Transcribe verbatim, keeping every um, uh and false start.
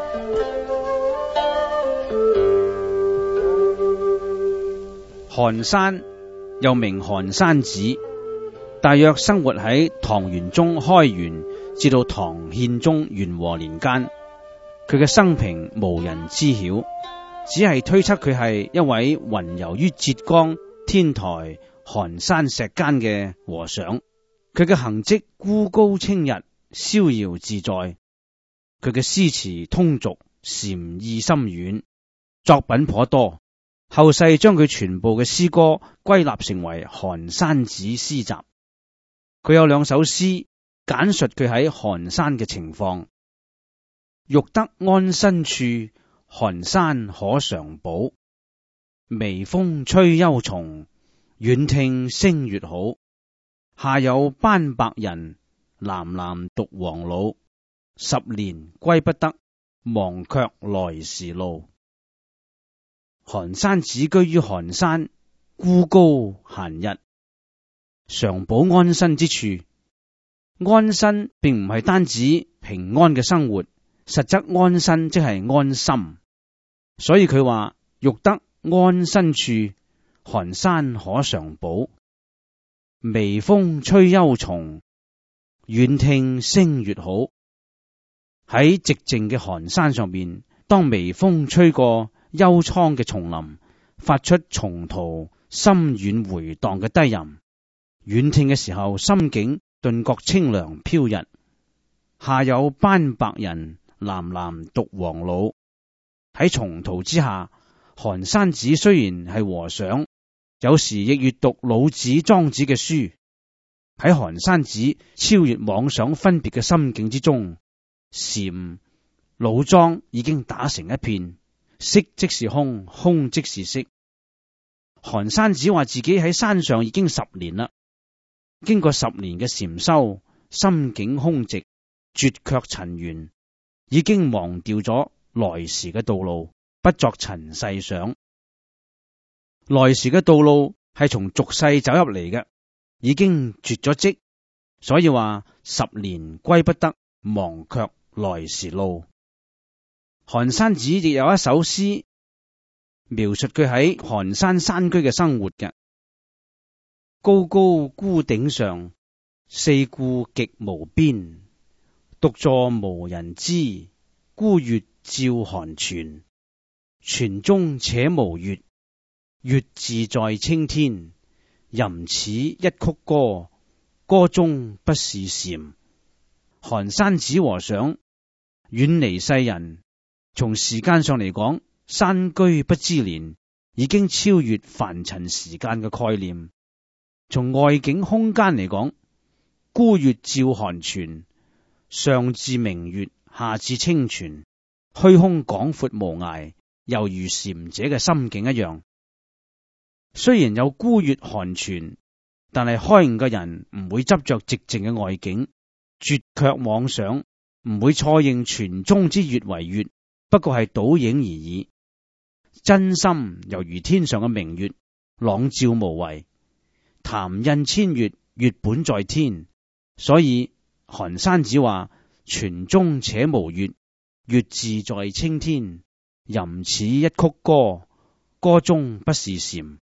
韓山又名韓山子，大約生活喺唐玄宗開元至到唐憲宗元和年間。佢嘅生平無人知曉，只係推測佢係一位雲遊於浙江天台韓山石間嘅和尚。佢嘅行跡孤高清逸，逍遙自在。佢嘅詩詞通俗，禪意深遠，作品頗多。後世將佢全部嘅詩歌歸納成為韓山子詩集。佢有兩首詩簡述佢喺韓山嘅情況：欲得安身處，韓山可常保。微風吹幽叢，遠聽聲月好。下有斑白人，南南獨黃老。十年歸不得，忘卻來時路。韓山子居於韓山，孤高閒逸，常保安身之處。安身並唔係單指平安嘅生活，實則安身即係安心。所以佢話欲得安身處，韓山可常保。微風吹幽叢，遠聽聲月好。喺寂靜嘅韓山上邊，當微風吹過幽蒼嘅叢林，發出松濤深遠回蕩嘅低吟，遠聽嘅時候，心境頓覺清涼飄逸。下有斑白人，南南獨黃老。喺松濤之下，韓山子雖然係和尚，有時亦閱讀老子莊子嘅書。喺韓山子超越妄想分別嘅心境之中，禪老莊已經打成一片，色即是空，空即是色。韓山子話自己喺山上已經十年啦，經過十年嘅禪修，心境空寂，絕卻塵緣，已經忘掉咗來時嘅道路，不作塵世想。來時嘅道路係從俗世走入嚟嘅，已經絕咗跡，所以話十年歸不得，忘卻來時路。韓山子亦有一首詩描述佢喺韓山山居嘅生活嘅：高高孤頂上，四顧極無邊。獨坐無人知，孤月照寒泉。泉中且無月，月自在青天。吟此一曲歌，歌中不是禪。韓山子和尚遠離世人，從時間上嚟講，山居不知年，已經超越凡塵時間嘅概念。從外境空間嚟講，孤月照寒泉，上至明月，下至清泉，虛空廣闊無涯，猶如禪者嘅心境一樣。雖然有孤月寒泉，但係開悟嘅人唔會執着寂靜嘅外境，絕卻妄想，唔會錯認泉中之月為月，不過係倒影而已。真心猶如天上嘅明月，朗照無遺。潭印千月，月本在天。所以韓山子話：泉中且無月，月自在青天。吟此一曲歌，歌中不是禪。